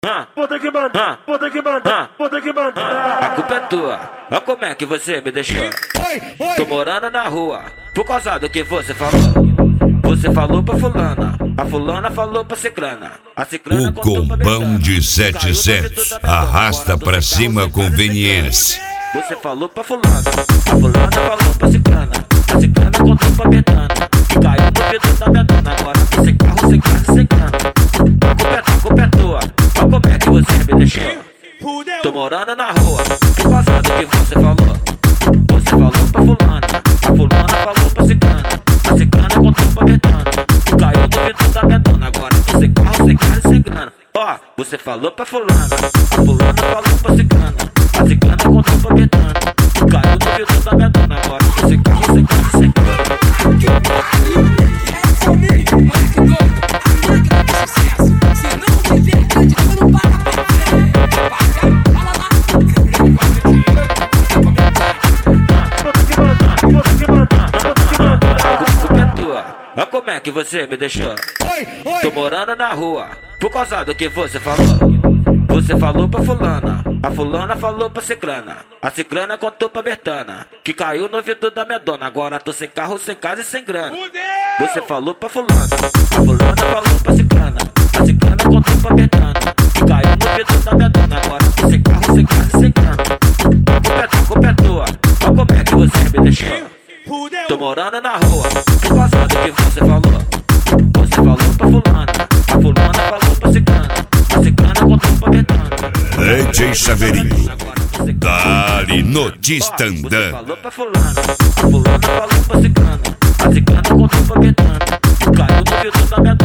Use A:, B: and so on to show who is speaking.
A: Vou ter que mandar, vou ter que mandar, vou ter que mandar.
B: A culpa é tua, olha como é que você me deixou. Tô morando na rua, por causa do que você falou. Você falou pra fulana, a fulana falou pra ciclana. A ciclana
C: O combão de 700 arrasta pra cima conveniência.
B: Você falou pra fulana, a fulana falou pra ciclana. A ciclana contou pra Betana, que caiu no vidro da minha dona. Agora tô sem carro, sem casa, sem grana. A culpa é tua, olha como é que você me deixou. Tô morando na rua, por causa do que você falou. Você falou pra fulana, a fulana falou pra ciclana. A ciclana contou pra Betana, que caiu no vidro da minha dona. Agora tô sem carro, sem casa, sem grana. Ó, você falou pra fulana, a fulana falou pra ciclana. A ciclana contou pra Betana, que caiu no vidro da minha dona. Agora tô sem carro, sem casa, sem grana. Olha como é que você me deixou. Tô morando na rua, por causa do que você falou. Você falou pra fulana, a fulana falou pra ciclana. A ciclana contou pra Betana, que caiu no vidro da minha dona. Agora tô sem carro, sem casa e sem grana. Você falou pra fulana, a fulana falou pra ciclana. A ciclana contou pra Betana, que caiu no vidro da minha dona. Agora tô sem carro, sem casa e sem grana. A culpa é tua, olha como é que você me deixou. Tô morando na rua, por causa do que você falou. Você falou pra fulana, a fulana falou pra ciclana. A ciclana contou pra Betana.
C: DJ Chaveirinho, dali no Distandã.
B: Você falou pra fulana, a fulana falou pra ciclana. A ciclana contou pra Betana, caiu no vidro da minha